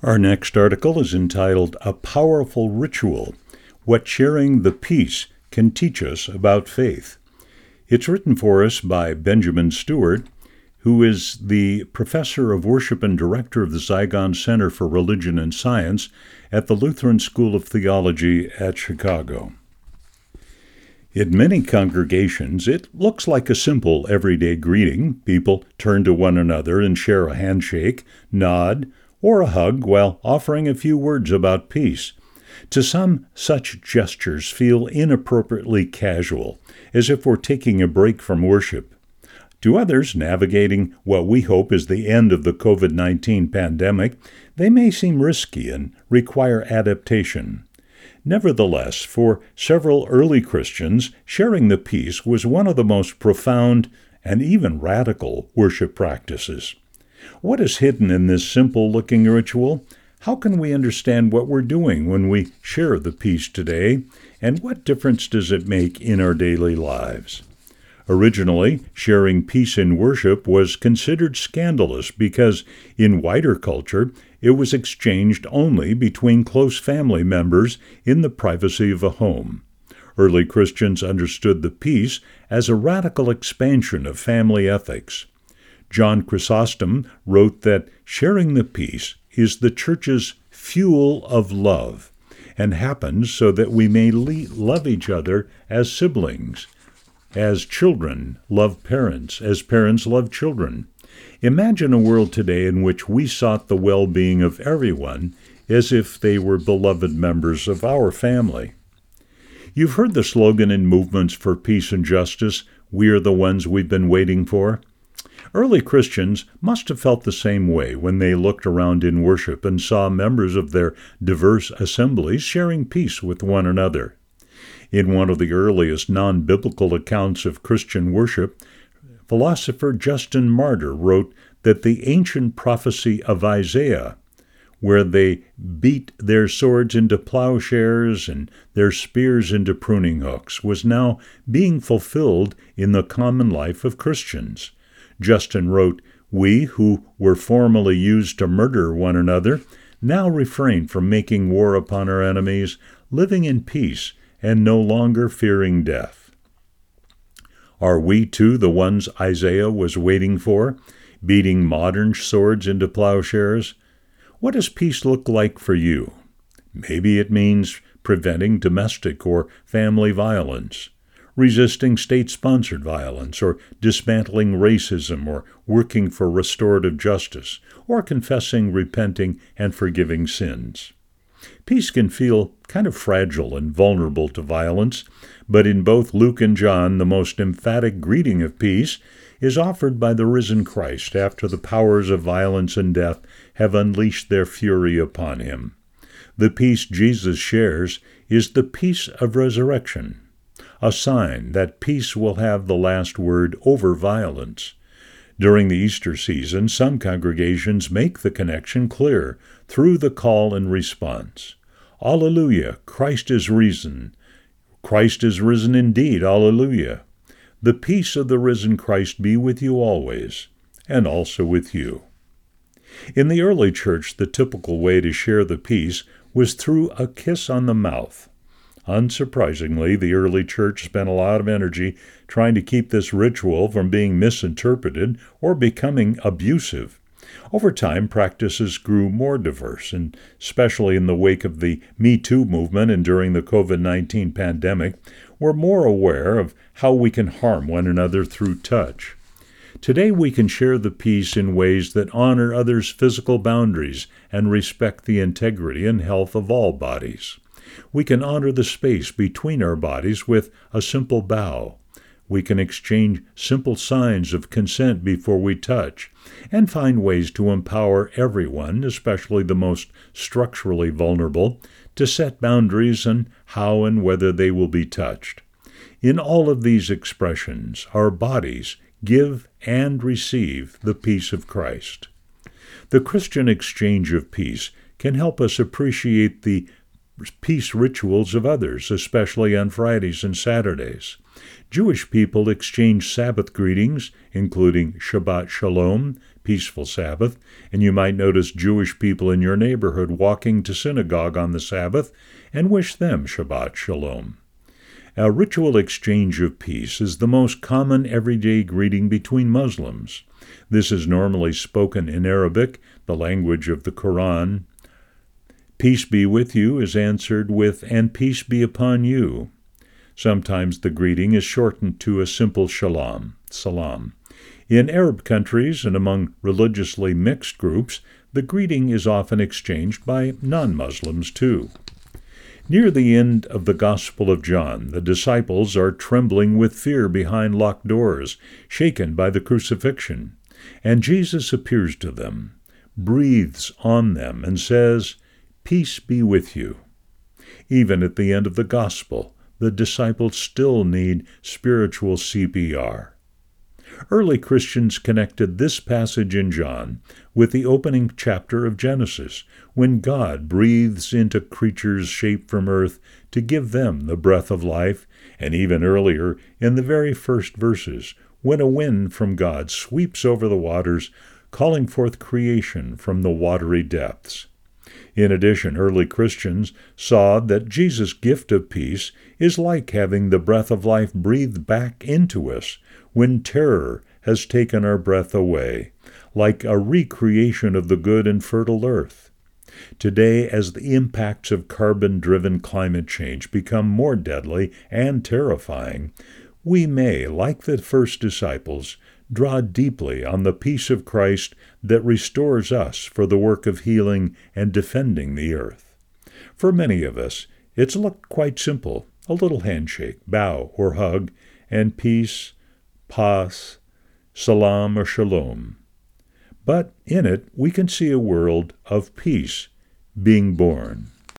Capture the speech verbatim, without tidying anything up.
Our next article is entitled A Powerful Ritual: What Sharing the Peace Can Teach Us About Faith. It's written for us by Benjamin Stewart, who is the professor of worship and director of the Zygon Center for Religion and Science at the Lutheran School of Theology at Chicago. In many congregations, it looks like a simple everyday greeting. People turn to one another and share a handshake, nod, or a hug while offering a few words about peace. To some, such gestures feel inappropriately casual, as if we're taking a break from worship. To others, navigating what we hope is the end of the covid nineteen pandemic, they may seem risky and require adaptation. Nevertheless, for several early Christians, sharing the peace was one of the most profound and even radical worship practices. What is hidden in this simple-looking ritual? How can we understand what we're doing when we share the peace today, and what difference does it make in our daily lives? Originally, sharing peace in worship was considered scandalous because, in wider culture, it was exchanged only between close family members in the privacy of a home. Early Christians understood the peace as a radical expansion of family ethics. John Chrysostom wrote that sharing the peace is the church's fuel of love, and happens so that we may le- love each other as siblings, as children love parents, as parents love children. Imagine a world today in which we sought the well-being of everyone as if they were beloved members of our family. You've heard the slogan in movements for peace and justice, "We are the ones we've been waiting for." Early Christians must have felt the same way when they looked around in worship and saw members of their diverse assemblies sharing peace with one another. In one of the earliest non-biblical accounts of Christian worship, philosopher Justin Martyr wrote that the ancient prophecy of Isaiah, where they beat their swords into plowshares and their spears into pruning hooks, was now being fulfilled in the common life of Christians. Justin wrote, "We, who were formerly used to murder one another, now refrain from making war upon our enemies, living in peace, and no longer fearing death." Are we, too, the ones Isaiah was waiting for, beating modern swords into plowshares? What does peace look like for you? Maybe it means preventing domestic or family violence, resisting state-sponsored violence, or dismantling racism, or working for restorative justice, or confessing, repenting, and forgiving sins. Peace can feel kind of fragile and vulnerable to violence, but in both Luke and John, the most emphatic greeting of peace is offered by the risen Christ after the powers of violence and death have unleashed their fury upon him. The peace Jesus shares is the peace of resurrection, a sign that peace will have the last word over violence. During the Easter season, some congregations make the connection clear through the call and response. Alleluia, Christ is risen. Christ is risen indeed, alleluia. The peace of the risen Christ be with you always, and also with you. In the early church, the typical way to share the peace was through a kiss on the mouth. Unsurprisingly, the early church spent a lot of energy trying to keep this ritual from being misinterpreted or becoming abusive. Over time, practices grew more diverse, and especially in the wake of the Me Too movement and during the covid nineteen pandemic, we're more aware of how we can harm one another through touch. Today, we can share the peace in ways that honor others' physical boundaries and respect the integrity and health of all bodies. We can honor the space between our bodies with a simple bow. We can exchange simple signs of consent before we touch, and find ways to empower everyone, especially the most structurally vulnerable, to set boundaries on how and whether they will be touched. In all of these expressions, our bodies give and receive the peace of Christ. The Christian exchange of peace can help us appreciate the peace rituals of others, especially on Fridays and Saturdays. Jewish people exchange Sabbath greetings, including Shabbat Shalom, peaceful Sabbath, and you might notice Jewish people in your neighborhood walking to synagogue on the Sabbath and wish them Shabbat Shalom. A ritual exchange of peace is the most common everyday greeting between Muslims. This is normally spoken in Arabic, the language of the Quran. Peace be with you is answered with, and peace be upon you. Sometimes the greeting is shortened to a simple shalom, salam. In Arab countries and among religiously mixed groups, the greeting is often exchanged by non-Muslims too. Near the end of the Gospel of John, the disciples are trembling with fear behind locked doors, shaken by the crucifixion, and Jesus appears to them, breathes on them, and says, "Peace be with you." Even at the end of the Gospel, the disciples still need spiritual C P R. Early Christians connected this passage in John with the opening chapter of Genesis, when God breathes into creatures shaped from earth to give them the breath of life, and even earlier, in the very first verses, when a wind from God sweeps over the waters, calling forth creation from the watery depths. In addition, early Christians saw that Jesus' gift of peace is like having the breath of life breathed back into us when terror has taken our breath away, like a recreation of the good and fertile earth. Today, as the impacts of carbon-driven climate change become more deadly and terrifying, we may, like the first disciples, draw deeply on the peace of Christ that restores us for the work of healing and defending the earth. For many of us, it's looked quite simple, a little handshake, bow, or hug, and peace, pas, salam, or shalom. But in it, we can see a world of peace being born.